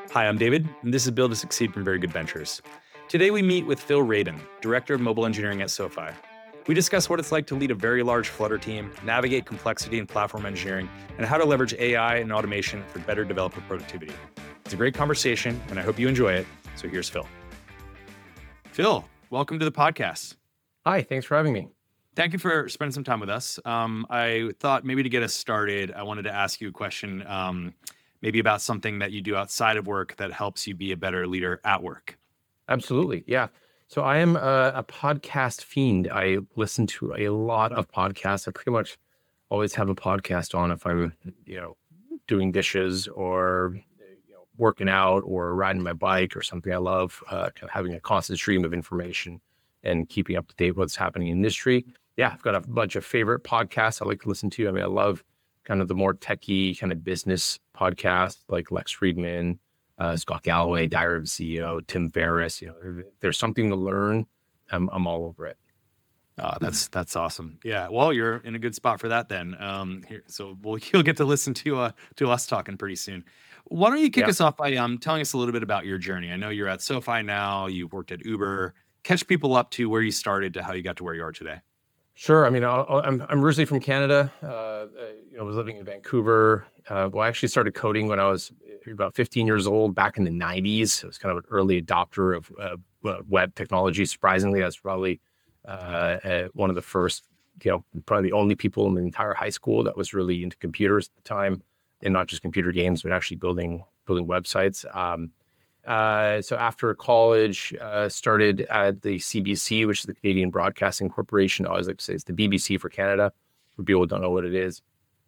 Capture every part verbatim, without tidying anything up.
Hi, I'm David, and this is Build to Succeed from Very Good Ventures. Today we meet with Phil Rabin, Director of Mobile Engineering at SoFi. We discuss what it's like to lead a very large Flutter team, navigate complexity in platform engineering, and how to leverage A I and automation for better developer productivity. It's a great conversation, and I hope you enjoy it. So here's Phil. Phil, welcome to the podcast. Hi, thanks for having me. Thank you for spending some time with us. Um, I thought maybe to get us started, I wanted to ask you a question, um, maybe about something that you do outside of work that helps you be a better leader at work. Absolutely, yeah. So I am a, a podcast fiend. I listen to a lot of podcasts. I pretty much always have a podcast on if I'm, you know, doing dishes or you know, working out or riding my bike or something. I love uh, kind of having a constant stream of information and keeping up to date with what's happening in the industry. Yeah, I've got a bunch of favorite podcasts I like to listen to. I mean, I love kind of the more techie kind of business podcasts like Lex Friedman, uh, Scott Galloway, Diary of a C E O, Tim Ferriss. You know, if there's something to learn, I'm, I'm all over it. Oh, that's that's awesome. Yeah, well, you're in a good spot for that then. Um, here, so we'll you'll get to listen to uh to us talking pretty soon. Why don't you kick Yeah. us off by um telling us a little bit about your journey? I know you're at SoFi now. You've worked at Uber. Catch people up to where you started to how you got to where you are today. Sure. I mean, I'll, I'll- I'm I'm originally from Canada. Uh, uh, you know, I was living in Vancouver. Uh, well, I actually started coding when I was about fifteen years old back in the nineties. I was kind of an early adopter of uh, uh, web technology. Surprisingly, I was probably uh, uh, one of the first, you know, probably the only people in the entire high school that was really into computers at the time, and not just computer games, but actually building building websites. Um, uh, so after college, uh, started at the C B C, which is the Canadian Broadcasting Corporation. I always like to say it's the B B C for Canada, for people who don't know what it is.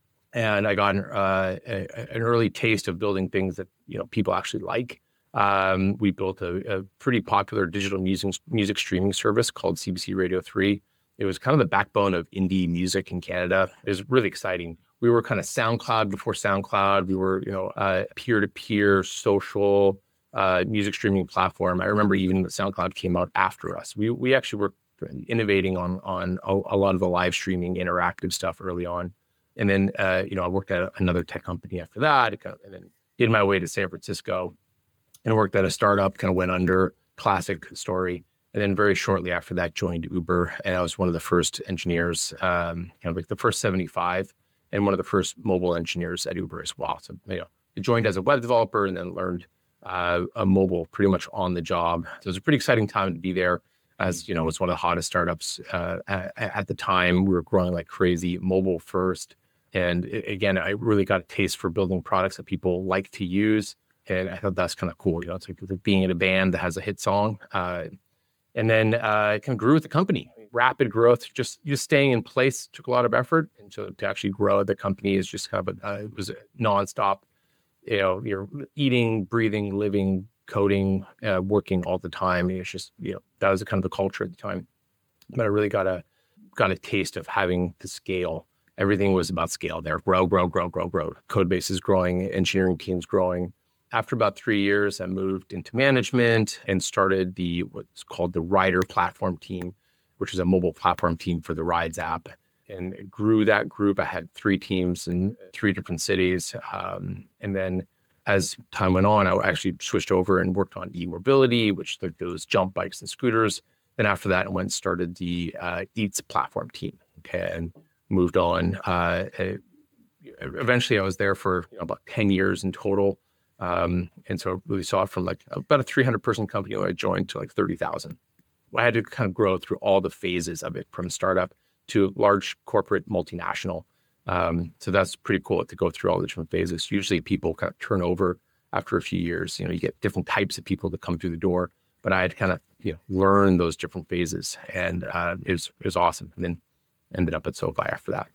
And I got uh, a, an early taste of building things that you know people actually like. Um, we built a, a pretty popular digital music music streaming service called C B C Radio three. It was kind of the backbone of indie music in Canada. It was really exciting. We were kind of SoundCloud before SoundCloud. We were you know uh, peer-to-peer social uh, music streaming platform. I remember even SoundCloud came out after us. We we actually were innovating on on a, a lot of the live streaming interactive stuff early on. And then, uh, you know, I worked at another tech company after that, kind of, and then did my way to San Francisco and worked at a startup, kind of went under, classic story. And then very shortly after that, joined Uber. And I was one of the first engineers, um, kind of like the first seventy-five and one of the first mobile engineers at Uber as well. So, you know, I joined as a web developer and then learned uh, a mobile pretty much on the job. So it was a pretty exciting time to be there. As you know, it was one of the hottest startups uh, at, at the time. We were growing like crazy, mobile first. And it, again, I really got a taste for building products that people like to use. And I thought that's kind of cool. You know, it's like, like being in a band that has a hit song. Uh, and then uh, it kind of grew with the company. Rapid growth, just just staying in place took a lot of effort. And so to actually grow the company is just kind of a, uh, it was a nonstop. You know, you're eating, breathing, living, coding, uh, working all the time. It's just, you know, that was the kind of the culture at the time. But I really got a got a taste of having to scale. Everything was about scale there. Grow, grow, grow, grow, grow. Code base is growing, engineering teams growing. After about three years, I moved into management and started the what's called the Rider platform team, which is a mobile platform team for the Rides app. And it grew that group. I had three teams in three different cities. Um, and then as time went on, I actually switched over and worked on e-mobility, which are those jump bikes and scooters. Then after that, I went and started the uh, Eats platform team. Okay, and moved on. Uh, eventually, I was there for you know, about ten years in total. Um, and so I really saw it from like about a three hundred person company when I joined to like thirty thousand. I had to kind of grow through all the phases of it, from startup to large corporate multinational. Um, so that's pretty cool to go through all the different phases. Usually people kind of turn over after a few years. You know, you get different types of people that come through the door, but I had to kind of you know learn those different phases, and uh, it was it was awesome. And then ended up at SoFi after that.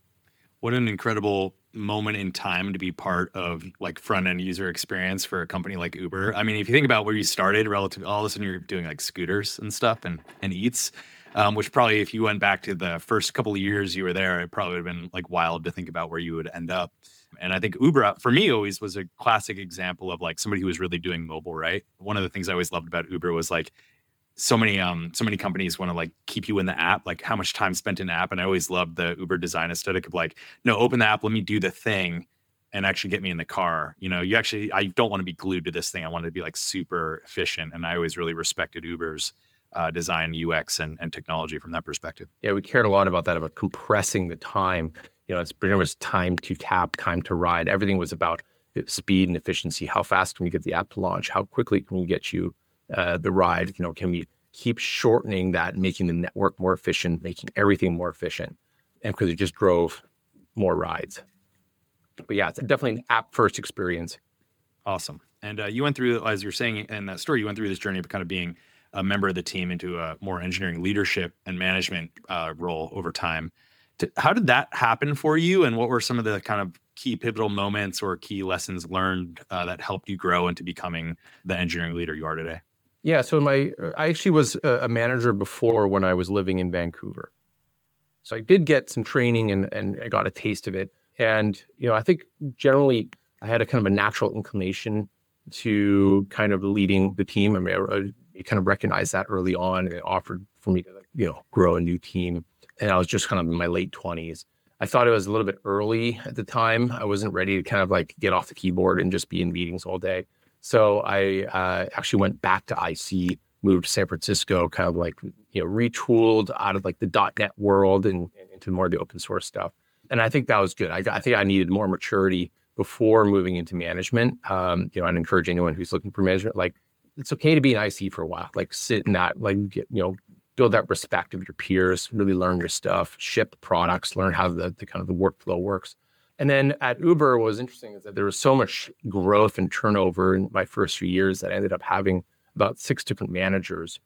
What an incredible moment in time to be part of like front end user experience for a company like Uber. I mean, if you think about where you started relative, all of a sudden you're doing like scooters and stuff and, and Eats, um, which probably if you went back to the first couple of years you were there, it probably would have been like wild to think about where you would end up. And I think Uber, for me, always was a classic example of like somebody who was really doing mobile, right? One of the things I always loved about Uber was like so many um so many companies want to like keep you in the app, like how much time spent in the app. And I always loved the Uber design aesthetic of like, no, open the app, let me do the thing. and actually get me in the car. You know, you actually, I don't want to be glued to this thing. I want to be like super efficient. And I always really respected Uber's uh, design, U X, and, and technology from that perspective. Yeah, we cared a lot about that, about compressing the time. You know, it's pretty much time to tap, time to ride. Everything was about speed and efficiency. How fast can we get the app to launch? How quickly can we get you uh, the ride? You know, can we keep shortening that, making the network more efficient, making everything more efficient? And because it just drove more rides. But yeah, it's definitely an app-first experience. Awesome. And uh, you went through, as you're saying in that story, you went through this journey of kind of being a member of the team into a more engineering leadership and management uh, role over time. To, how did that happen for you? And what were some of the kind of key pivotal moments or key lessons learned uh, that helped you grow into becoming the engineering leader you are today? Yeah, so my I actually was a manager before when I was living in Vancouver. So I did get some training and, and I got a taste of it. And, you know, I think generally I had a kind of a natural inclination to kind of leading the team. I mean, I, I kind of recognized that early on, and it offered for me to, you know, grow a new team. And I was just kind of in my late twenties. I thought it was a little bit early at the time. I wasn't ready to kind of like get off the keyboard and just be in meetings all day. So I uh, actually went back to I C, moved to San Francisco, kind of like, you know, retooled out of like the dot net world and, and into more of the open source stuff. And I think that was good. I, I think I needed more maturity before moving into management. Um, you know, I'd encourage anyone who's looking for management, like, it's okay to be an I C for a while, like sit in that, like, get, you know, build that respect of your peers, really learn your stuff, ship products, learn how the, the kind of the workflow works. And then at Uber, what was interesting is that there was so much growth and turnover in my first few years that I ended up having about six different managers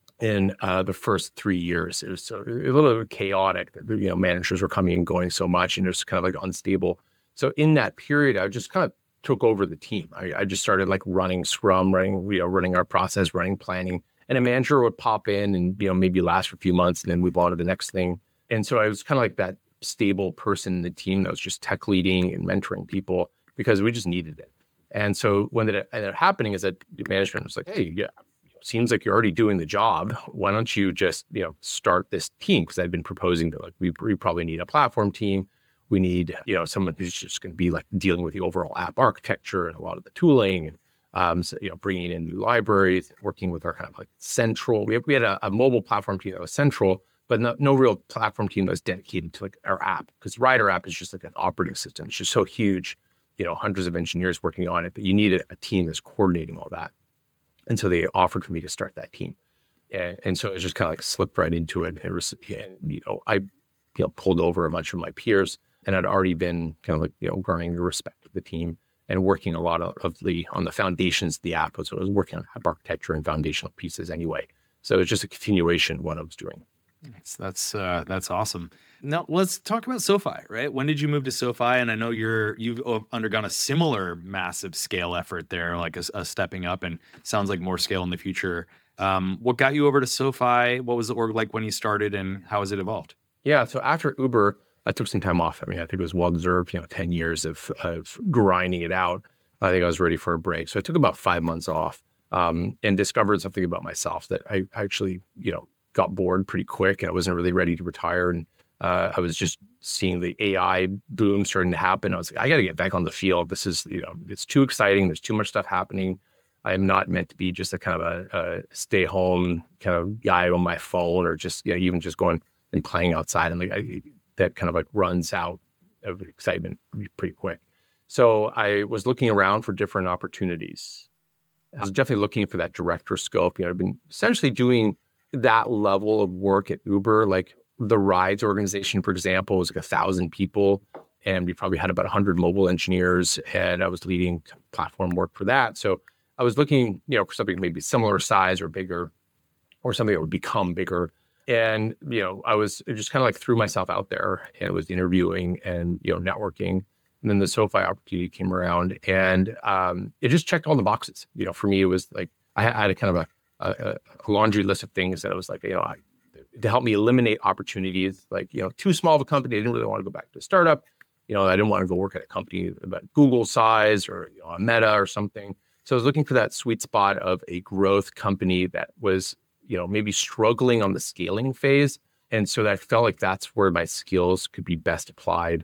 in uh, the first three years. It was so, a little bit chaotic. You know, managers were coming and going so much, and it was kind of like unstable. So in that period, I just kind of took over the team. I, I just started like running Scrum, running, you know, running our process, running planning. And a manager would pop in and, you know, maybe last for a few months and then move on to the next thing. And so I was kind of like that stable person in the team that was just tech leading and mentoring people because we just needed it. And so when it ended up happening is that management was like, hey, yeah, seems like you're already doing the job. Why don't you just, you know, start this team? Because I've been proposing to like, we, we probably need a platform team. We need, you know, someone who's just going to be like dealing with the overall app architecture and a lot of the tooling, and um, so, you know, bringing in new libraries, working with our kind of like central. We have, we had a, a mobile platform team that was central, but no, no real platform team that was dedicated to like our app. Because Rider app is just like an operating system. It's just so huge, you know, hundreds of engineers working on it, but you need a, a team that's coordinating all that. And so they offered for me to start that team. And, and so it just kind of like slipped right into it. It was, and, you know, I, you know, pulled over a bunch of my peers, and I'd already been kind of like, you know, growing the respect of the team and working a lot of, of the, on the foundations of the app. So I was working on app architecture and foundational pieces anyway. So it's just a continuation of what I was doing. That's, that's, uh, that's awesome. Now let's talk about SoFi, right? When did you move to SoFi? And I know you're, you've undergone a similar massive scale effort there, like a, a stepping up, and sounds like more scale in the future. Um, what got you over to SoFi? What was the org like when you started, and how has it evolved? Yeah. So after Uber, I took some time off. I mean, I think it was well-deserved, you know, ten years of, of grinding it out. I think I was ready for a break. So I took about five months off um, and discovered something about myself that I actually, you know, got bored pretty quick, and I wasn't really ready to retire. And uh, I was just seeing the A I boom starting to happen. I was like, I got to get back on the field. This is, you know, it's too exciting. There's too much stuff happening. I am not meant to be just a kind of a, a stay home kind of guy on my phone, or just, you know, even just going and playing outside. And like, I, that kind of like runs out of excitement pretty quick. So I was looking around for different opportunities. I was definitely looking for that director scope. You know, I've been essentially doing that level of work at Uber. Like the rides organization, for example, was like a thousand people, and we probably had about a hundred mobile engineers, and I was leading platform work for that. So I was looking, you know, for something maybe similar size or bigger, or something that would become bigger. And, you know, I was just kind of like threw myself out there, and was interviewing and, you know, networking. And then the SoFi opportunity came around, and um, it just checked all the boxes. You know, for me, it was like, I had, I had a kind of a, a, a laundry list of things that I was like, you know, I, to help me eliminate opportunities, like, you know, too small of a company. I didn't really want to go back to a startup. You know, I didn't want to go work at a company about Google size, or, you know, a Meta or something. So I was looking for that sweet spot of a growth company that was, you know, maybe struggling on the scaling phase. And so that I felt like that's where my skills could be best applied.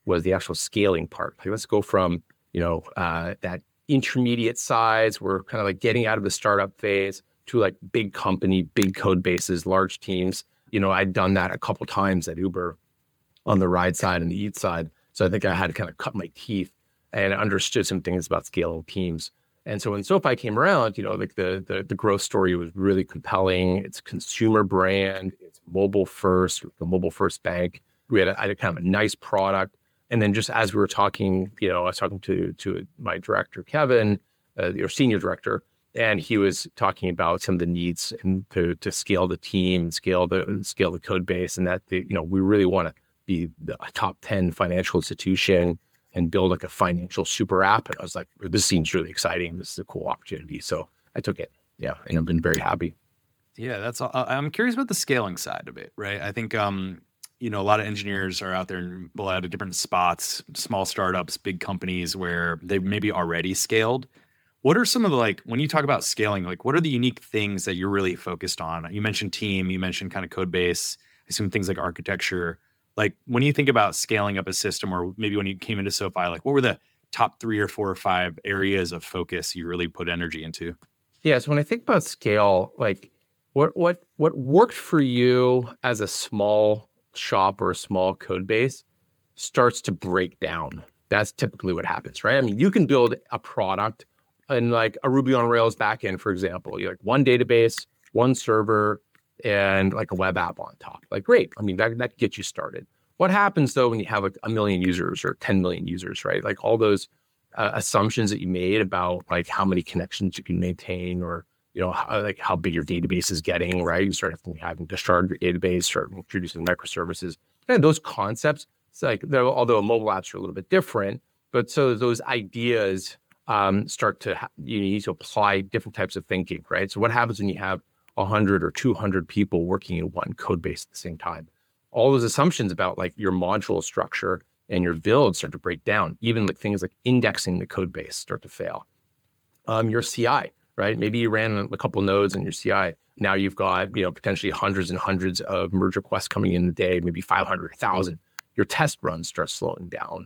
was the actual scaling part. Like, let's go from, you know, uh, that intermediate size, we're kind of like getting out of the startup phase, to like big company, big code bases, large teams. You know, I'd done that a couple times at Uber on the ride side and the eat side. So I think I had to kind of cut my teeth and understood some things about scaling teams. And so when SoFi came around, you know, like the, the the growth story was really compelling. It's consumer brand, it's mobile first, the mobile first bank. We had a, I had a kind of a nice product. And then just as we were talking, you know, I was talking to to my director, Kevin, uh, your senior director, and he was talking about some of the needs and to to scale the team, scale the scale the code base, and that the, you know, we really want to be the top ten financial institution and build like a financial super app. And I was like, this seems really exciting. This is a cool opportunity. So I took it. Yeah. And I've been very happy. Yeah, that's all. I- I'm curious about the scaling side of it, right? I think, um, you know, a lot of engineers are out there in a lot of different spots, small startups, big companies where they've maybe already scaled. What are some of the, like, when you talk about scaling, like, what are the unique things that you're really focused on? You mentioned team, you mentioned kind of code base, I assume things like architecture. Like, when you think about scaling up a system, or maybe when you came into SoFi, like, what were the top three or four or five areas of focus you really put energy into? Yeah. So when I think about scale, like what what what worked for you as a small shop or a small code base starts to break down. That's typically what happens, right? I mean, you can build a product in like a Ruby on Rails backend, for example. You like one database, one server, and like a web app on top. Like, great. I mean, that that gets you started. What happens though when you have like a million users or ten million users, right? Like all those uh, assumptions that you made about like how many connections you can maintain, or you know, how, like how big your database is getting, right? You start having, having to shard your database, start introducing microservices, and those concepts. It's like, although mobile apps are a little bit different, but so those ideas um, start to ha- you need to apply different types of thinking, right? So what happens when you have one hundred or two hundred people working in one code base at the same time? All those assumptions about like your module structure and your build start to break down. Even like things like indexing the code base start to fail. Um, your C I, right? Maybe you ran a couple nodes in your C I. Now you've got, you know, potentially hundreds and hundreds of merge requests coming in a day, maybe five hundred, one thousand. Your test runs start slowing down.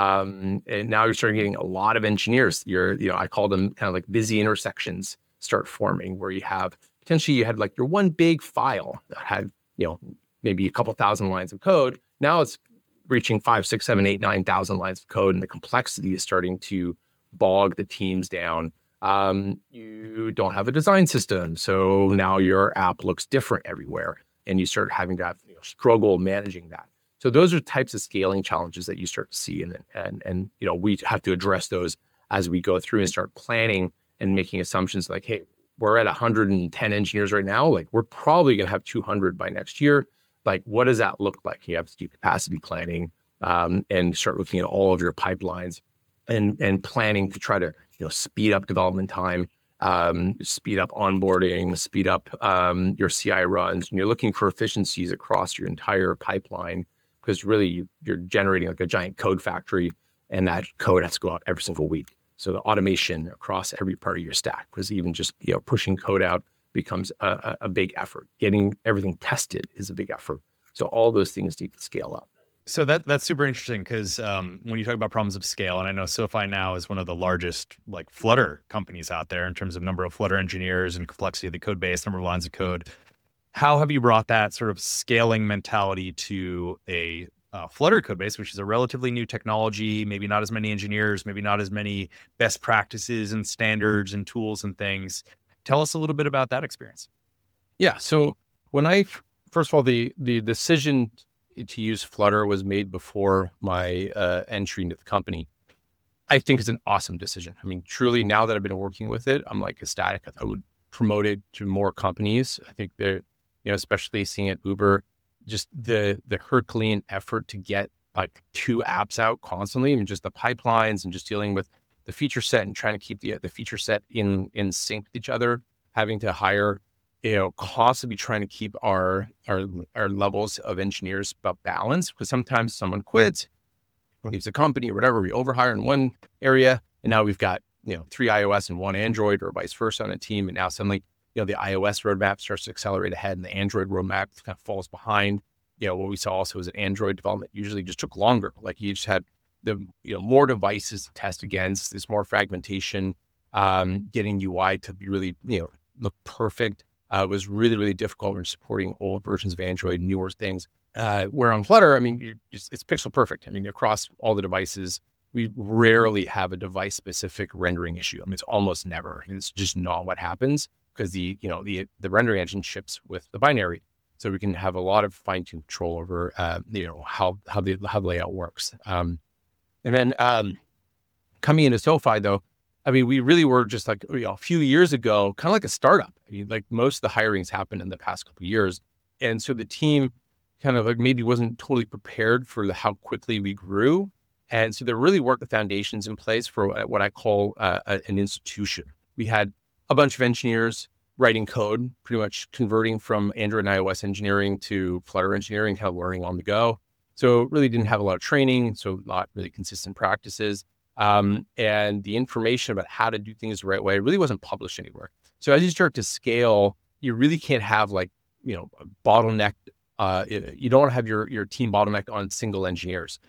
Um, and now you're starting getting a lot of engineers. You're, you know, I call them kind of like busy intersections start forming, where you have potentially you had like your one big file that had, you know, maybe a couple thousand lines of code. Now it's reaching five, six, seven, eight, nine thousand lines of code, and the complexity is starting to bog the teams down. Um, you don't have a design system, so now your app looks different everywhere, and you start having to have, you know, struggle managing that. So those are types of scaling challenges that you start to see, and and and you know, we have to address those as we go through and start planning and making assumptions like, hey, we're at one hundred ten engineers right now. Like, we're probably going to have two hundred by next year. Like, what does that look like? You have to do capacity planning um, and start looking at all of your pipelines and and planning to try to, you know, speed up development time, um, speed up onboarding, speed up um, your C I runs. And you're looking for efficiencies across your entire pipeline, because really you, you're generating like a giant code factory, and that code has to go out every single week. So the automation across every part of your stack, because even just, you know, pushing code out becomes a, a, a big effort. Getting everything tested is a big effort. So all those things need to scale up. So that that's super interesting, because um, when you talk about problems of scale, and I know SoFi now is one of the largest like Flutter companies out there in terms of number of Flutter engineers and complexity of the code base, number of lines of code. How have you brought that sort of scaling mentality to a uh, Flutter code base, which is a relatively new technology, maybe not as many engineers, maybe not as many best practices and standards and tools and things? Tell us a little bit about that experience. Yeah. So when I, first of all, the the decision to use Flutter was made before my uh, entry into the company. I think it's an awesome decision. I mean, truly, now that I've been working with it, I'm like ecstatic. I would promote it to more companies. I think they're, you know, especially seeing at Uber, just the the Herculean effort to get like two apps out constantly, and just the pipelines and just dealing with the feature set and trying to keep the the feature set in in sync with each other, having to hire, you know, constantly trying to keep our our our levels of engineers about balanced, because sometimes someone quits, leaves the company or whatever. We overhire in one area, and now we've got, you know, three iOS and one Android, or vice versa on a team, and now suddenly, you know, the iOS roadmap starts to accelerate ahead, and the Android roadmap kind of falls behind. you know, what we saw also is that Android development usually just took longer. Like you just had the, you know, more devices to test against, there's more fragmentation, um, getting U I to be really, you know, look perfect. Uh, was really, really difficult when supporting old versions of Android, newer things. Uh, where on Flutter, I mean, you're just, it's pixel perfect. I mean, across all the devices, we rarely have a device specific rendering issue. I mean, it's almost never. It's just not what happens because the, you know, the, the rendering engine ships with the binary. So we can have a lot of fine tuned control over, uh, you know, how, how the, how the layout works. Um, and then, um, coming into SoFi though, I mean, we really were just like, you know, a few years ago, kind of like a startup. I mean, like most of the hirings happened in the past couple of years. And so the team kind of like maybe wasn't totally prepared for the, how quickly we grew. And so there really weren't the foundations in place for what I call uh, a, an institution. We had a bunch of engineers writing code, pretty much converting from Android and iOS engineering to Flutter engineering, kind of learning on the go. So really didn't have a lot of training, so not really consistent practices. Um, and the information about how to do things the right way really wasn't published anywhere. So as you start to scale, you really can't have like, you know, bottleneck. Uh, you don't want to have your, your team bottlenecked on single engineers.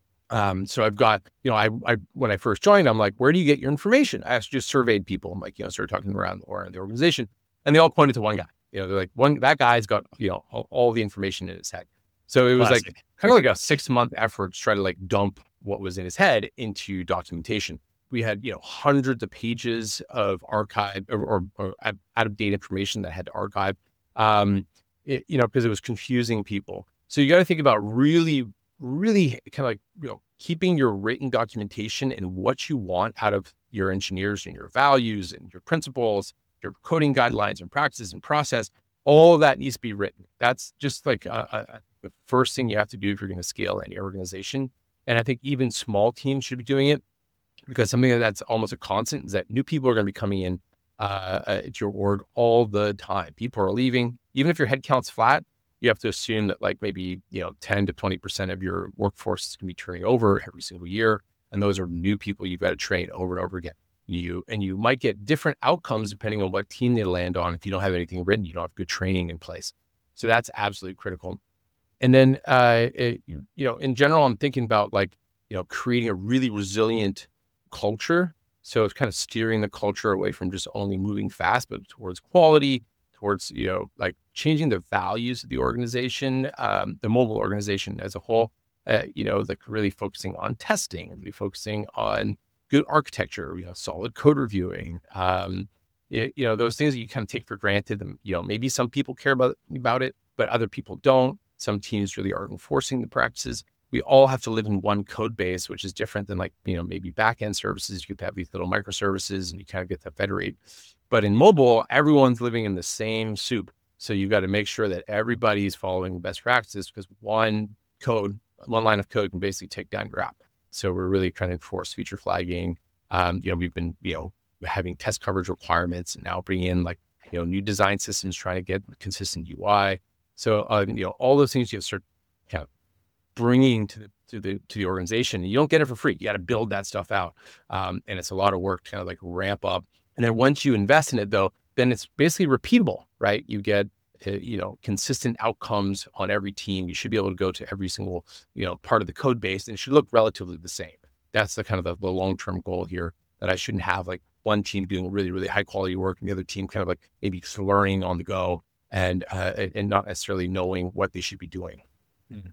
Um, so I've got, you know, I, I, when I first joined, I'm like, where do you get your information? I just surveyed people. I'm like, you know, started talking around or the organization, and they all pointed to one guy. You know, they're like, one, that guy's got, you know, all, all the information in his head. So it was Classic. like kind of like a six month effort to try to like dump what was in his head into documentation. We had, you know, hundreds of pages of archive or, or, or out of date information that had to archive, um, it, you know, because it was confusing people. So you got to think about really, really kind of like, you know, keeping your written documentation and what you want out of your engineers and your values and your principles, your coding guidelines and practices and process. All of that needs to be written. That's just like a, a, the first thing you have to do if you're going to scale any organization. And I think even small teams should be doing it, because something that's almost a constant is that new people are going to be coming in uh, at your org all the time. People are leaving. Even if your headcount's flat, you have to assume that like maybe, you know, ten to twenty percent of your workforce is going to be turning over every single year. And those are new people you've got to train over and over again. You, and you might get different outcomes depending on what team they land on. If you don't have anything written, you don't have good training in place. So that's absolutely critical. And then, uh, it, you know, in general, I'm thinking about like, you know, creating a really resilient culture. So it's kind of steering the culture away from just only moving fast, but towards quality, towards, you know, like changing the values of the organization, um, the mobile organization as a whole, uh, you know, like really focusing on testing and really focusing on good architecture, you know, solid code reviewing, um, you, you know, those things that you kind of take for granted. And, you know, maybe some people care about, about it, but other people don't. Some teams really are enforcing the practices. We all have to live in one code base, which is different than like, you know, maybe backend services. You could have these little microservices and you kind of get to federate. But in mobile, everyone's living in the same soup. So you've got to make sure that everybody's following the best practices, because one code, one line of code can basically take down your app. So we're really trying to enforce feature flagging. Um, you know, we've been, you know, having test coverage requirements and now bringing in like, you know, new design systems, trying to get consistent U I. So, uh, you know, all those things you have to start kind of bringing to the, to the, to the organization. And you don't get it for free. You got to build that stuff out. Um, and it's a lot of work to kind of like ramp up. And then once you invest in it though, then it's basically repeatable, right? You get, uh, you know, consistent outcomes on every team. You should be able to go to every single, you know, part of the code base, and it should look relatively the same. That's the kind of the, the long-term goal here, that I shouldn't have like one team doing really, really high quality work and the other team kind of like maybe learning on the go and, uh, and not necessarily knowing what they should be doing. Mm-hmm.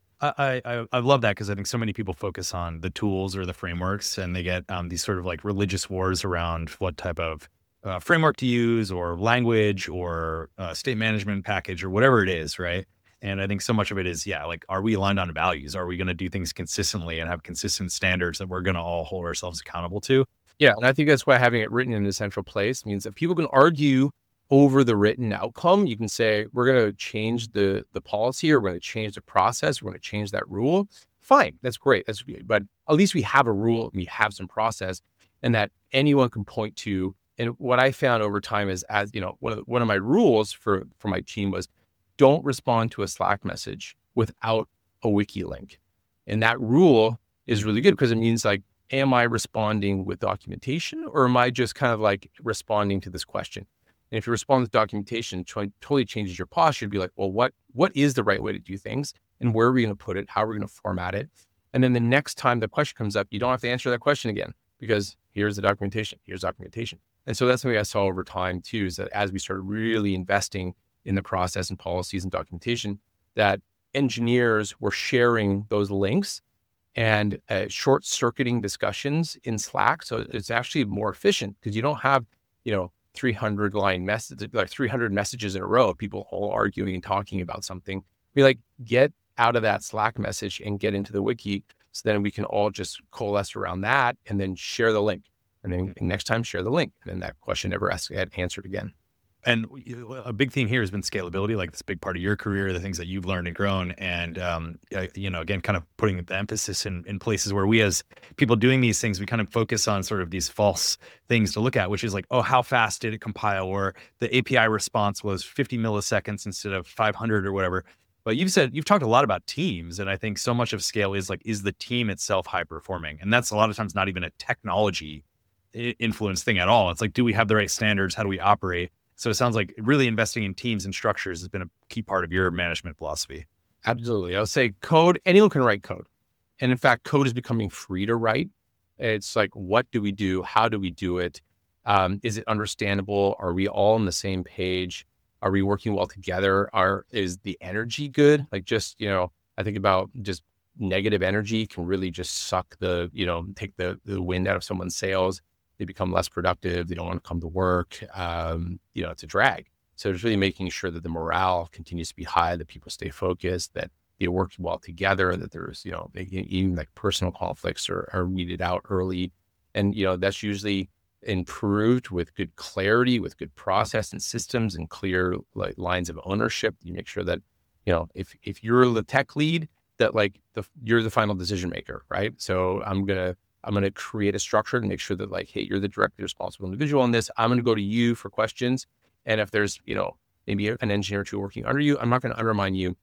I, I, I love that, because I think so many people focus on the tools or the frameworks, and they get um, these sort of like religious wars around what type of uh, framework to use, or language, or uh, state management package, or whatever it is, right? And I think so much of it is, yeah, like, are we aligned on values? Are we going to do things consistently and have consistent standards that we're going to all hold ourselves accountable to? Yeah, and I think that's why having it written in a central place means that people can argue over the written outcome. You can say, we're going to change the the policy, or we're going to change the process, we're going to change that rule. Fine, that's great. That's great. But at least we have a rule, we have some process, and that anyone can point to. And what I found over time is, as you know, one of the, one of my rules for for my team was, don't respond to a Slack message without a wiki link. And that rule is really good, because it means like, am I responding with documentation, or am I just kind of like responding to this question? And if you respond with documentation, it totally changes your posture. You'd be like, well, what what is the right way to do things and where are we going to put it? How are we going to format it? And then the next time the question comes up, you don't have to answer that question again because here's the documentation, here's documentation. And so that's something I saw over time too, is that as we started really investing in the process and policies and documentation, that engineers were sharing those links and uh, short circuiting discussions in Slack. So it's actually more efficient because you don't have, you know, three hundred line messages, like three hundred messages in a row of people all arguing and talking about something. We like get out of that Slack message and get into the wiki. So then we can all just coalesce around that and then share the link. And then next time share the link. And then that question never has to get answered again. And a big theme here has been scalability, like this big part of your career, the things that you've learned and grown. And, um, you know, again, kind of putting the emphasis in, in places where we as people doing these things, we kind of focus on sort of these false things to look at, which is like, oh, how fast did it compile? Or the A P I response was fifty milliseconds instead of five hundred or whatever. But you've said, you've talked a lot about teams. And I think so much of scale is like, is the team itself high performing? And that's a lot of times not even a technology influence thing at all. It's like, do we have the right standards? How do we operate? So it sounds like really investing in teams and structures has been a key part of your management philosophy. Absolutely. I would say code, anyone can write code. And in fact, code is becoming free to write. It's like, what do we do? How do we do it? Um, is it understandable? Are we all on the same page? Are we working well together? Are, is the energy good? Like just, you know, I think about just negative energy can really just suck the, you know, take the, the wind out of someone's sails. They become less productive. They don't want to come to work. Um, you know, it's a drag. So it's really making sure that the morale continues to be high, that people stay focused, that they work well together, that there's, you know, even like personal conflicts are, are weeded out early. And, you know, that's usually improved with good clarity, with good process and systems and clear like lines of ownership. You make sure that, you know, if, if you're the tech lead, that like the, you're the final decision maker, right? So I'm going to, I'm going to create a structure to make sure that like, hey, you're the directly responsible individual on this. I'm going to go to you for questions. And if there's, you know, maybe an engineer or two working under you, I'm not going to undermine you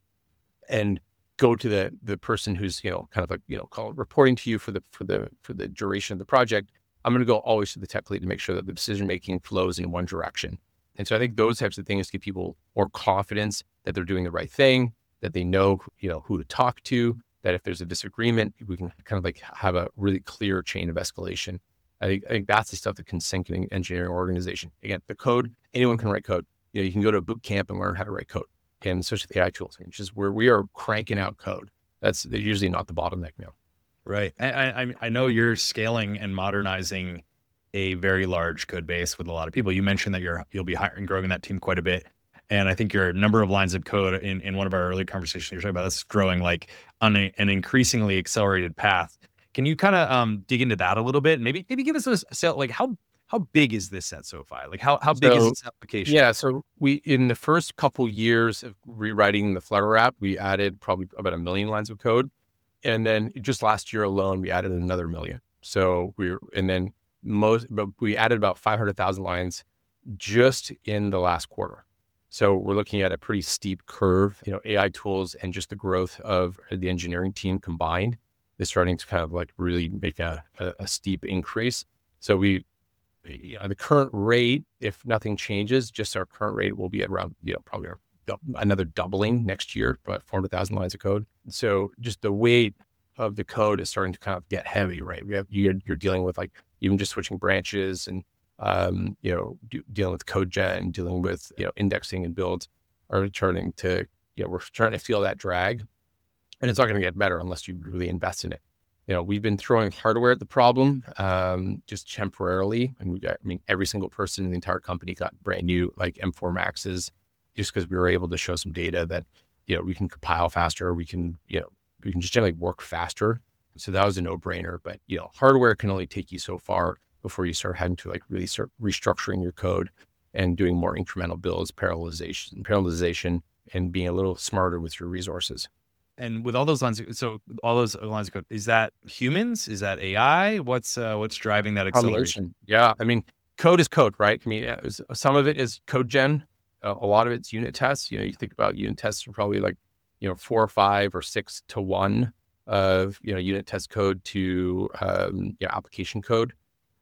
and go to the the person who's, you know, kind of like, you know, call it reporting to you for the, for the, for the duration of the project. I'm going to go always to the tech lead to make sure that the decision-making flows in one direction. And so I think those types of things give people more confidence that they're doing the right thing, that they know, you know, who to talk to, that if there's a disagreement, we can kind of like have a really clear chain of escalation. I think, I think that's the stuff that can sink in an engineering organization. Again, the code, anyone can write code. You know, you can go to a boot camp and learn how to write code, and especially the A I tools, which is where we are cranking out code. That's usually not the bottleneck now. Right. I, I, I know you're scaling and modernizing a very large code base with a lot of people. You mentioned that you're, you'll be hiring, growing that team quite a bit. And I think your number of lines of code in, in one of our early conversations, you're talking about that's growing like on a, an increasingly accelerated path. Can you kind of um, dig into that a little bit? Maybe maybe give us a sale, like how how big is this at SoFi? Like how how big So, is this application? Yeah, so we in the first couple years of rewriting the Flutter app, we added probably about a million lines of code, and then just last year alone, we added another million. So we and then most, but we added about five hundred thousand lines just in the last quarter. So we're looking at a pretty steep curve. You know, A I tools and just the growth of the engineering team combined is starting to kind of like really make a, a, a steep increase. So we, you know, the current rate, if nothing changes, just our current rate will be around, you know, probably another doubling next year, about four hundred thousand lines of code. So just the weight of the code is starting to kind of get heavy, right? We have, you're, you're dealing with like even just switching branches and, um, you know, do, dealing with code gen, dealing with, you know, indexing and builds are turning to, you know, we're starting to feel that drag, and it's not going to get better unless you really invest in it. You know, we've been throwing hardware at the problem, um, just temporarily. And we got, I mean, every single person in the entire company got brand new, like M four Maxes, just because we were able to show some data that, you know, we can compile faster. We can, you know, we can just generally work faster. So that was a no brainer, but, you know, hardware can only take you so far before you start having to like really start restructuring your code and doing more incremental builds, parallelization, parallelization, and being a little smarter with your resources. And with all those lines, so all those lines of code, is that humans? Is that A I? What's uh, what's driving that acceleration? Yeah, I mean, code is code, right? I mean, yeah, it was, some of it is code gen. Uh, a lot of it's unit tests. You know, you think about unit tests are probably like, you know, four or five or six to one of, you know, unit test code to um, yeah, application code.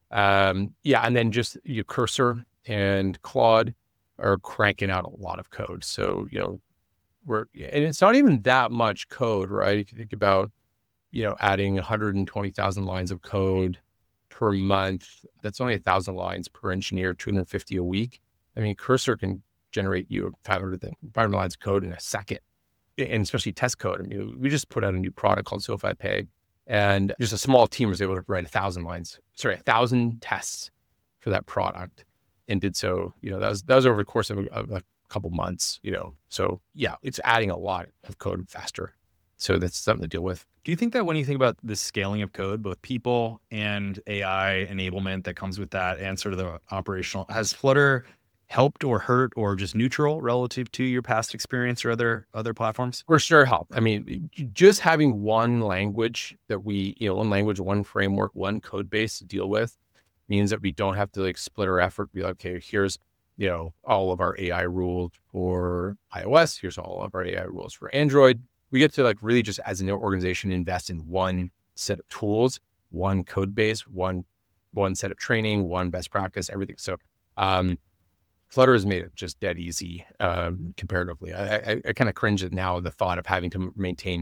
Um, yeah, and then just your Cursor and Claude are cranking out a lot of code. So, you know, we're, and it's not even that much code, right? If you think about, you know, adding one hundred twenty thousand lines of code per month, that's only a thousand lines per engineer, two hundred fifty a week. I mean, Cursor can generate you five hundred, five hundred lines of code in a second, and especially test code. I mean, we just put out a new product called SoFi Pay, and just a small team was able to write a thousand lines, sorry, a thousand tests for that product, and did so. You know, that was that was over the course of a, of a couple months. You know, so yeah, it's adding a lot of code faster. So that's something to deal with. Do you think that when you think about the scaling of code, both people and A I enablement that comes with that, and sort of the operational, has Flutter helped or hurt or just neutral relative to your past experience or other other platforms? For sure help. I mean, just having one language that we, you know, one language, one framework, one code base to deal with means that we don't have to like split our effort, be like, okay, here's, you know, all of our A I rules for iOS. Here's all of our A I rules for Android. We get to like really just as an organization invest in one set of tools, one code base, one one set of training, one best practice, everything. So um, Flutter has made it just dead easy um, comparatively. I, I, I kind of cringe at now the thought of having to maintain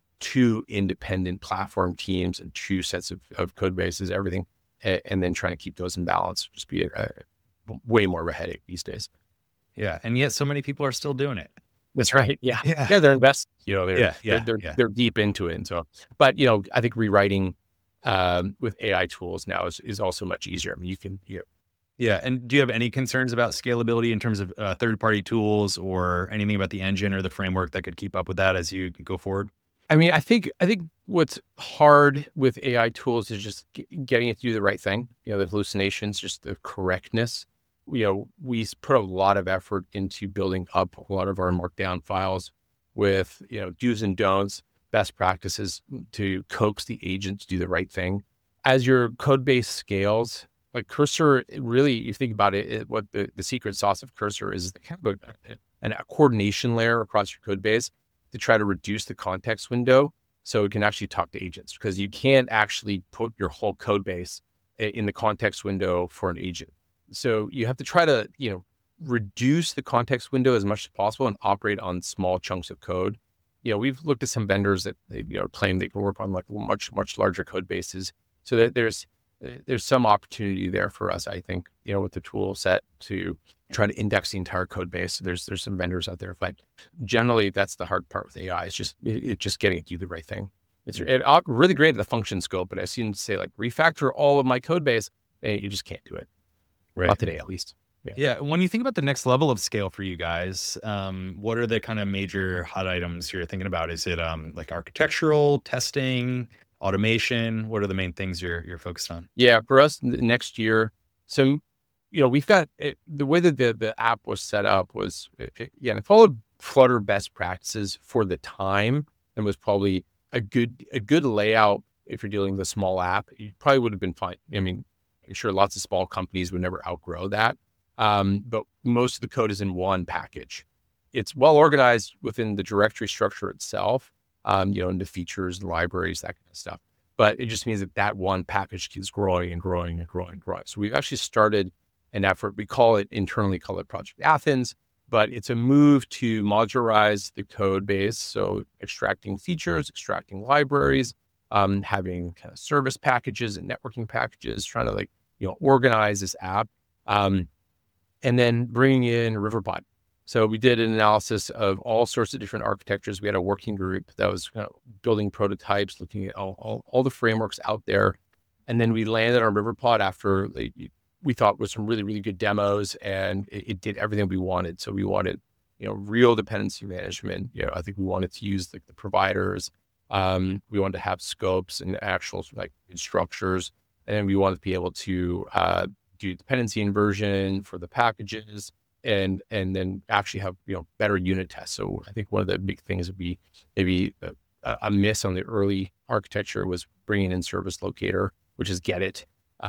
two independent platform teams and two sets of, of code bases, everything, and, and then trying to keep those in balance. Just be a, a, way more of a headache these days. Yeah, and yet so many people are still doing it. That's right. Yeah. Yeah. Yeah. They're invested, you know, they're, Yeah, yeah, they're, they're, yeah. they're deep into it. And so, but you know, I think rewriting um, with A I tools now is, is also much easier. I mean, you can, you know, Yeah. And do you have any concerns about scalability in terms of uh, third-party tools or anything about the engine or the framework that could keep up with that as you go forward? I mean, I think, I think what's hard with A I tools is just g- getting it to do the right thing. You know, the hallucinations, just the correctness. You know, we put a lot of effort into building up a lot of our markdown files with, you know, do's and don'ts, best practices to coax the agent to do the right thing. As your code base scales, like Cursor, it really, you think about it, it what the, the secret sauce of Cursor is kind of a, an, a coordination layer across your code base to try to reduce the context window so it can actually talk to agents, because you can't actually put your whole code base in the context window for an agent. So you have to try to, you know, reduce the context window as much as possible and operate on small chunks of code. You know, we've looked at some vendors that they, you know, claim they can work on like much, much larger code bases. So that there's, there's some opportunity there for us, I think, you know, with the tool set to try to index the entire code base. There's, there's some vendors out there, but generally that's the hard part with A I. It's just, it, it's just getting it to do the right thing. It's it, really great at the function scope, but I seem to say like refactor all of my code base, and you just can't do it. Right. Not today, at least. Yeah. yeah. When you think about the next level of scale for you guys, um, what are the kind of major hot items you're thinking about? Is it um, like architectural, testing, automation? What are the main things you're you're focused on? Yeah, for us next year. So, you know, we've got it, the way that the, the app was set up was, it, it, yeah, it followed Flutter best practices for the time, and was probably a good a good layout. If you're dealing with a small app, you probably would have been fine. I mean, I'm sure lots of small companies would never outgrow that. Um, but most of the code is in one package. It's well organized within the directory structure itself, um, you know, into features, libraries, that kind of stuff. But it just means that that one package keeps growing and growing and growing and growing. So we've actually started an effort. We call it internally, call it Project Athens, but it's a move to modularize the code base. So extracting features, extracting libraries, um, having kind of service packages and networking packages, trying to like, you know, organize this app. Um, and then bringing in Riverpod. So we did an analysis of all sorts of different architectures. We had a working group that was you know, building prototypes, looking at all, all, all the frameworks out there. And then we landed on Riverpod after like, we thought was some really, really good demos, and it, it did everything we wanted. So we wanted, you know, real dependency management. You know, I think we wanted to use like the providers. Um, we wanted to have scopes and actual like structures. And then we wanted to be able to uh, do dependency inversion for the packages, and and then actually have you know better unit tests. So I think one of the big things would be maybe a, a miss on the early architecture was bringing in service locator, which is get it.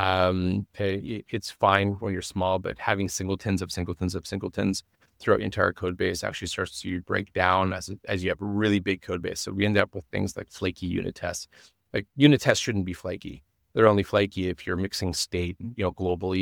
Um, it's fine when you're small, but having singletons of singletons of singletons throughout your entire code base actually starts to break down as as you have a really big code base. So we end up with things like flaky unit tests. Like unit tests shouldn't be flaky. They're only flaky if you're mixing state, you know, globally.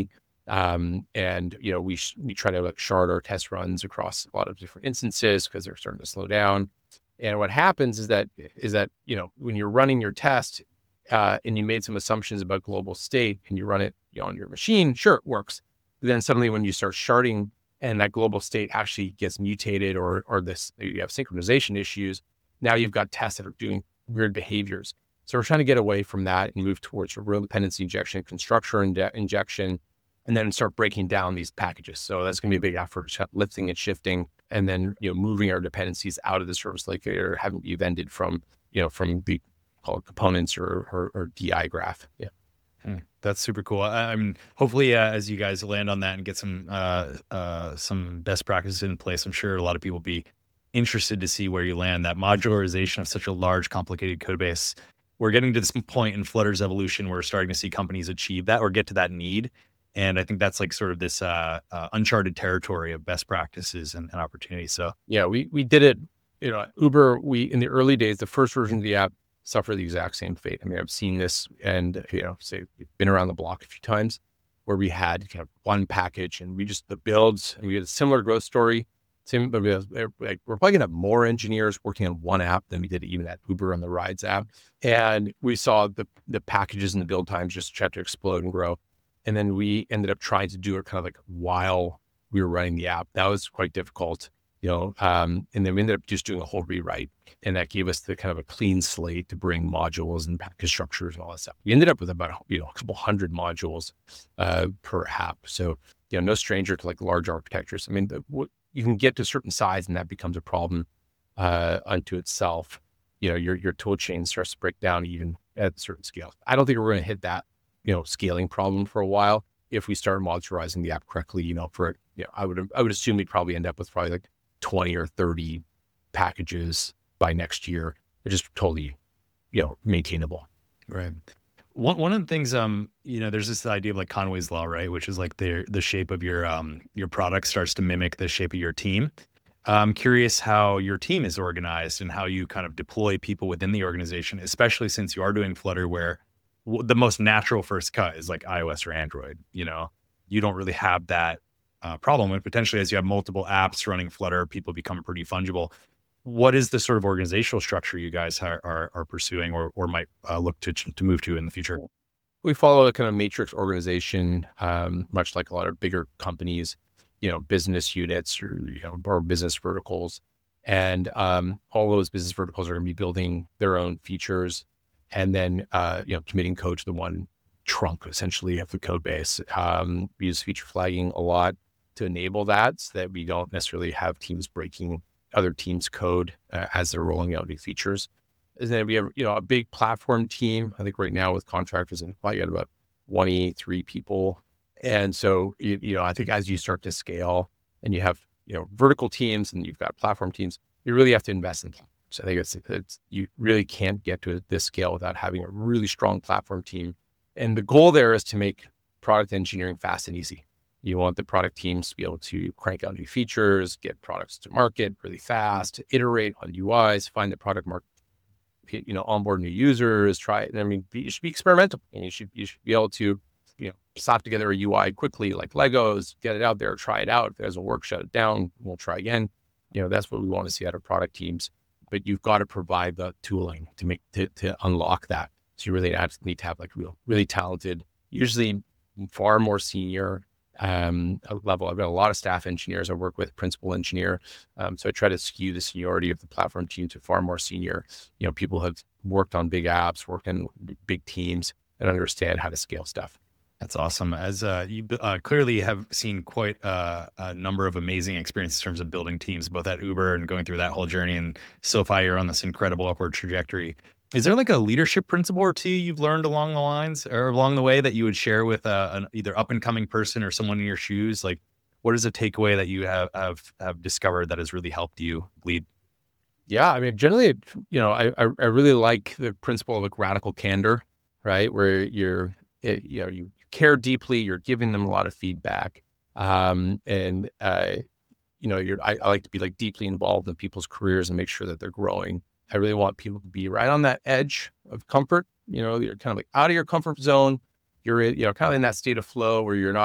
Um, and, you know, we, sh- we try to like shard our test runs across a lot of different instances because they're starting to slow down. And what happens is that, is that, you know, when you're running your test, uh, and you made some assumptions about global state and you run it, you know, on your machine, sure, it works. But then suddenly when you start sharding and that global state actually gets mutated, or, or this, you have synchronization issues, now you've got tests that are doing weird behaviors. So we're trying to get away from that and move towards a real dependency injection, constructor inde- injection, and then start breaking down these packages. So that's going to be a big effort, lifting and shifting, and then, you know, moving our dependencies out of the service lake or having be vended from, you know, from the called components or, or, or D I graph. Yeah. Hmm, that's super cool. I, I mean, hopefully, uh, as you guys land on that and get some uh, uh, some best practices in place, I'm sure a lot of people will be interested to see where you land. That modularization of such a large, complicated code base. We're getting to this point in Flutter's evolution where we're starting to see companies achieve that or get to that need. And I think that's like sort of this uh, uh, uncharted territory of best practices and, and opportunities. So yeah, we we did it. You know, Uber. We in the early days, the first version of the app suffered the exact same fate. I mean, I've seen this, and you know, say been around the block a few times, where we had kind of one package, and we just the builds, and we had a similar growth story. Same, but we have, like, we're probably gonna have more engineers working on one app than we did even at Uber on the Rides app, and we saw the the packages and the build times just start to explode and grow. And then we ended up trying to do it kind of like while we were running the app. That was quite difficult, you know. Um, and then we ended up just doing a whole rewrite, and that gave us the kind of a clean slate to bring modules and package structures and all that stuff. We ended up with about, you know, a couple hundred modules uh, per app. So, you know, no stranger to like large architectures. I mean, the, what, you can get to a certain size, and that becomes a problem uh, unto itself. You know, your your tool chain starts to break down even at certain scales. I don't think we're going to hit that, you know, scaling problem for a while. If we start modularizing the app correctly, you know, for, you know, I would, I would assume we'd probably end up with probably like twenty or thirty packages by next year. They're just totally, you know, maintainable. right. One one of the things, um, you know, there's this idea of like Conway's law, right? Which is like the the shape of your um your product starts to mimic the shape of your team. I'm curious how your team is organized and how you kind of deploy people within the organization, especially since you are doing Flutter, where w- the most natural first cut is like iOS or Android. You know, you don't really have that uh, problem. And potentially, as you have multiple apps running Flutter, people become pretty fungible. What is the sort of organizational structure you guys are are, are pursuing or or might uh, look to to move to in the future? We follow a kind of matrix organization, um, much like a lot of bigger companies, you know, business units or, you know, or business verticals. And um, all those business verticals are going to be building their own features and then, uh, you know, committing code to the one trunk essentially of the code base. Um, we use feature flagging a lot to enable that so that we don't necessarily have teams breaking other teams' code uh, as they're rolling out new features. And then we have, you know, a big platform team. I think right now with contractors and probably got about twenty-three people. And so, you, you know, I think as you start to scale and you have, you know, vertical teams and you've got platform teams, you really have to invest in platforms. I think it's, it's, you really can't get to this scale without having a really strong platform team. And the goal there is to make product engineering fast and easy. You want the product teams to be able to crank out new features, get products to market really fast, iterate on U Is, find the product market, you know, onboard new users, try it. I mean, you should be experimental, and you should, you should be able to, you know, slap together a U I quickly, like Legos, get it out there, try it out. If it doesn't work, shut it down. We'll try again. You know, that's what we want to see out of product teams, but you've got to provide the tooling to make, to, to unlock that. So you really need to have like real, really talented, usually far more senior um, level. I've got a lot of staff engineers. I work with principal engineer. Um, so I try to skew the seniority of the platform team to far more senior, you know, people who have worked on big apps, worked in big teams and understand how to scale stuff. That's awesome. As uh, you uh, clearly have seen quite uh, a number of amazing experiences in terms of building teams, both at Uber and going through that whole journey. And SoFi, you're on this incredible upward trajectory. Is there like a leadership principle or two you've learned along the lines or along the way that you would share with uh, an either up and coming person or someone in your shoes? Like, what is a takeaway that you have have, have discovered that has really helped you lead? Yeah, I mean, generally, you know, I I, I really like the principle of like radical candor, right? Where you're, it, you know, you care deeply, you're giving them a lot of feedback, um, and uh, you know, you're. I, I like to be like deeply involved in people's careers and make sure that they're growing. I really want people to be right on that edge of comfort. You know, you're kind of like out of your comfort zone. You're, you know, kind of in that state of flow where you're not,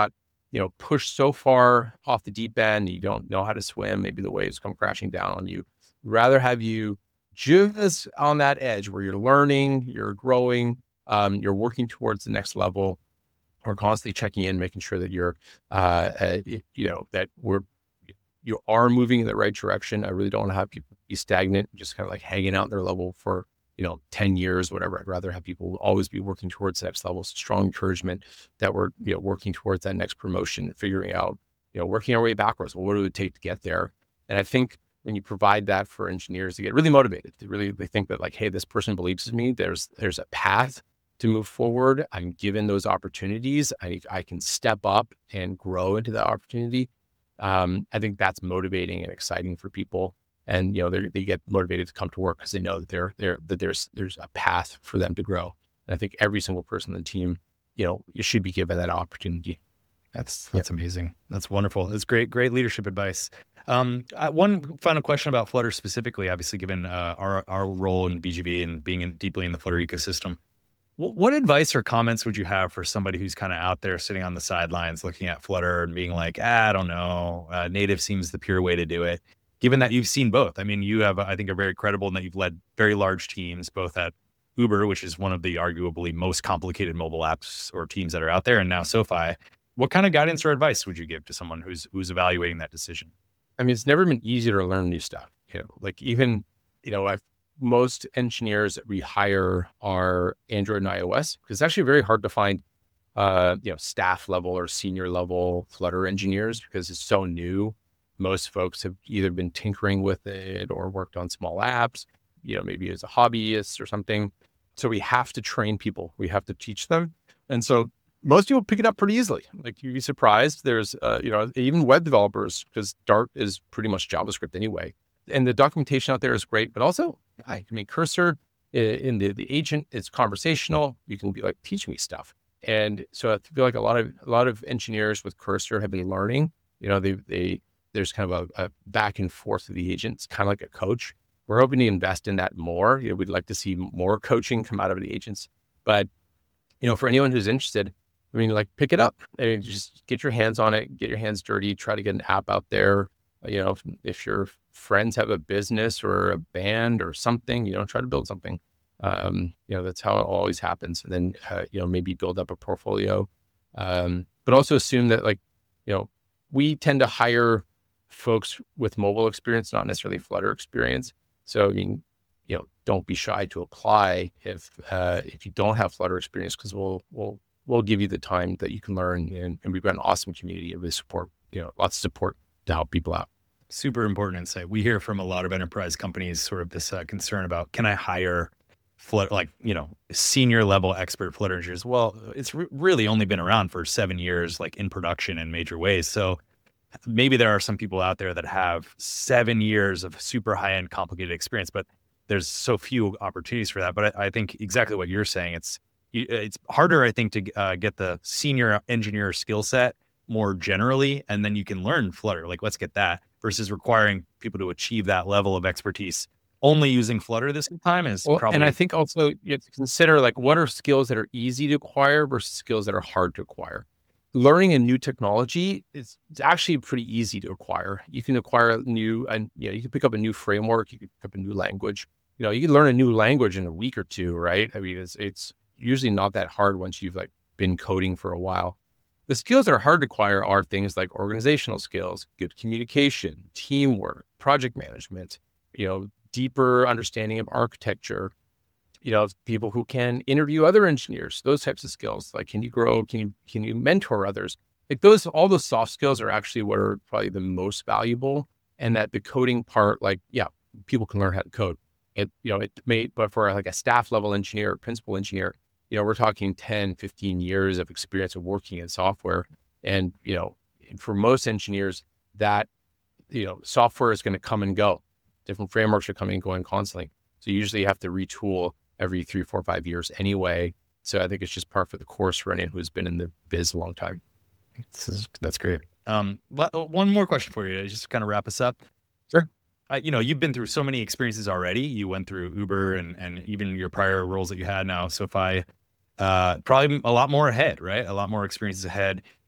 you know, pushed so far off the deep end, you don't know how to swim, maybe the waves come crashing down on you. Rather have you just on that edge where you're learning, you're growing, um, you're working towards the next level. We're constantly checking in, making sure that you're, uh, uh, you know, that we're, you are moving in the right direction. I really don't want to have people be stagnant, just kind of like hanging out their level for, you know, ten years, whatever. I'd rather have people always be working towards the next level. So strong encouragement that we're, you know, working towards that next promotion, figuring out, you know, working our way backwards. Well, what do it take to get there? And I think when you provide that for engineers, they get really motivated. They really, they think that like, hey, this person believes in me. There's, there's a path to move forward. I'm given those opportunities. I, I can step up and grow into that opportunity. Um, I think that's motivating and exciting for people. And, you know, they they get motivated to come to work because they know that they're, they're, that there's, there's a path for them to grow. And I think every single person on the team, you know, you should be given that opportunity. That's, that's yep. amazing. That's wonderful. It's great, great leadership advice. Um, uh, one final question about Flutter specifically, obviously given uh, our, our role in B G V and being in, deeply in the Flutter ecosystem. What, what advice or comments would you have for somebody who's kind of out there sitting on the sidelines looking at Flutter and being like, ah, I don't know, uh, native seems the pure way to do it, given that you've seen both? I mean, you have, I think, are very credible in that you've led very large teams, both at Uber, which is one of the arguably most complicated mobile apps or teams that are out there, and now SoFi. What kind of guidance or advice would you give to someone who's who's evaluating that decision? I mean, it's never been easier to learn new stuff. You know, like even, you know, I've, most engineers that we hire are Android and iOS, because it's actually very hard to find, uh, you know, staff level or senior level Flutter engineers because it's so new. Most folks have either been tinkering with it or worked on small apps, you know, maybe as a hobbyist or something. So we have to train people. We have to teach them. And so most people pick it up pretty easily. Like you'd be surprised. There's, uh, you know, even web developers, because Dart is pretty much JavaScript anyway. And the documentation out there is great, but also, I mean, Cursor in the, the agent is conversational. You can be like, teach me stuff. And so I feel like a lot of, a lot of engineers with Cursor have been learning, you know, they, they, there's kind of a, a back and forth of the agent. It's kind of like a coach. We're hoping to invest in that more. You know, we'd like to see more coaching come out of the agents, but, you know, for anyone who's interested, I mean, like pick it up and just get your hands on it, get your hands dirty, try to get an app out there. You know, if, if your friends have a business or a band or something, you know, try to build something. Um, you know, that's how it always happens. And then, uh, you know, maybe build up a portfolio, um, but also assume that like, you know, we tend to hire folks with mobile experience, not necessarily Flutter experience. So, I mean, you know, don't be shy to apply if, uh, if you don't have Flutter experience, because we'll, we'll, we'll give you the time that you can learn. And, and we've got an awesome community of support, you know, lots of support to help people out. Super important insight. We hear from a lot of enterprise companies sort of this uh, concern about, can I hire Flutter, like, you know, senior level expert Flutter engineers? Well, it's re- really only been around for seven years, like in production in major ways. So maybe there are some people out there that have seven years of super high end complicated experience, but there's so few opportunities for that. But I, I think exactly what you're saying, it's, it's harder, I think, to uh, get the senior engineer skill set more generally, and then you can learn Flutter. Like, let's get that, versus requiring people to achieve that level of expertise only using Flutter this time is well, probably. And I think also you have to consider like what are skills that are easy to acquire versus skills that are hard to acquire. Learning a new technology is it's actually pretty easy to acquire. You can acquire a new, and you know, you can pick up a new framework, you can pick up a new language. You know, you can learn a new language in a week or two, right? I mean, it's it's usually not that hard once you've like been coding for a while. The skills that are hard to acquire are things like organizational skills, good communication, teamwork, project management, you know, deeper understanding of architecture, you know, people who can interview other engineers, those types of skills. Like, can you grow? Can you, can you mentor others? Like those, all those soft skills are actually what are probably the most valuable. And that the coding part, like, yeah, people can learn how to code. It, you know, it may, but for like a staff level engineer, principal engineer, you know, we're talking ten, fifteen years of experience of working in software. And, you know, for most engineers that, you know, software is going to come and go. Different frameworks are coming and going constantly. So you usually have to retool every three, four, five years anyway. So I think it's just par for the course for anyone who's been in the biz a long time. Is, that's great. Um, one more question for you, just to kind of wrap us up. Sure. Uh, you know, you've been through so many experiences already. You went through Uber and, and even your prior roles that you had now, SoFi, uh, probably a lot more ahead, right? A lot more experiences ahead.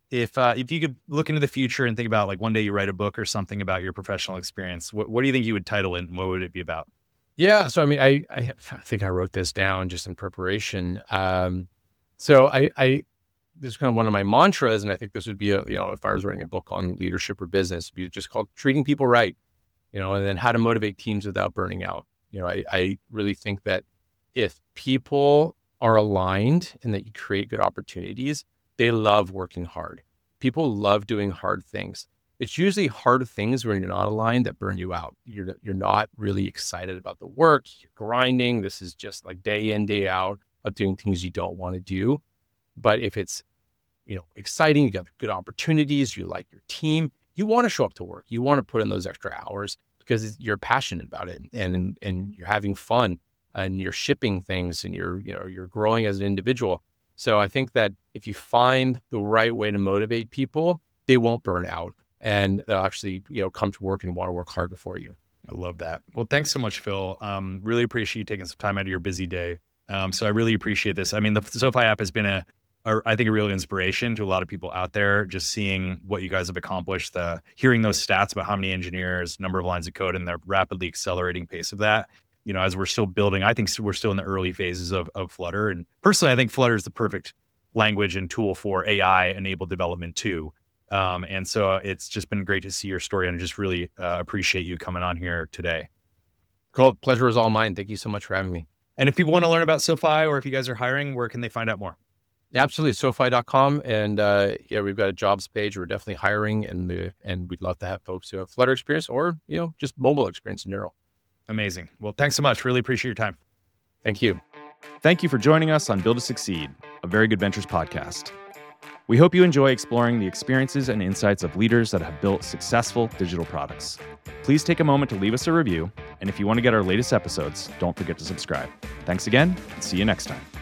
if uh, if you could look into the future and think about like one day you write a book or something about your professional experience, what, what do you think you would title it and what would it be about? Yeah. So, I mean, I, I think I wrote this down just in preparation. Um, so I, I, this is kind of one of my mantras, and I think this would be a, you know, if I was writing a book on leadership or business, it'd be just called Treating People Right, you know, and then how to motivate teams without burning out. You know, I, I really think that if people are aligned and that you create good opportunities, they love working hard. People love doing hard things. It's usually hard things when you're not aligned that burn you out. You're you're not really excited about the work. You're grinding. This is just like day in, day out of doing things you don't want to do. But if it's, you know, exciting, you got good opportunities, you like your team, you want to show up to work. You want to put in those extra hours because you're passionate about it, and and you're having fun, and you're shipping things, and you're, you know, you're growing as an individual. So I think that if you find the right way to motivate people, they won't burn out, and they'll actually, you know, come to work and want to work harder for you. I love that. Well, thanks so much, Phil. Um, really appreciate you taking some time out of your busy day. Um, so I really appreciate this. I mean, the SoFi app has been a, a, I think, a real inspiration to a lot of people out there, just seeing what you guys have accomplished, the hearing those stats about how many engineers, number of lines of code, and the rapidly accelerating pace of that. You know, as we're still building, I think we're still in the early phases of, of Flutter. And personally, I think Flutter is the perfect language and tool for A I-enabled development too. Um, and so it's just been great to see your story, and I just really uh, appreciate you coming on here today. Cool. Pleasure is all mine. Thank you so much for having me. And if people want to learn about SoFi, or if you guys are hiring, where can they find out more? Absolutely. SoFi dot com. And uh, yeah, we've got a jobs page. We're definitely hiring, and the, and we'd love to have folks who have Flutter experience or, you know, just mobile experience in general. Amazing. Well, thanks so much. Really appreciate your time. Thank you. Thank you for joining us on Build to Succeed, a Very Good Ventures podcast. We hope you enjoy exploring the experiences and insights of leaders that have built successful digital products. Please take a moment to leave us a review, and if you want to get our latest episodes, don't forget to subscribe. Thanks again, and see you next time.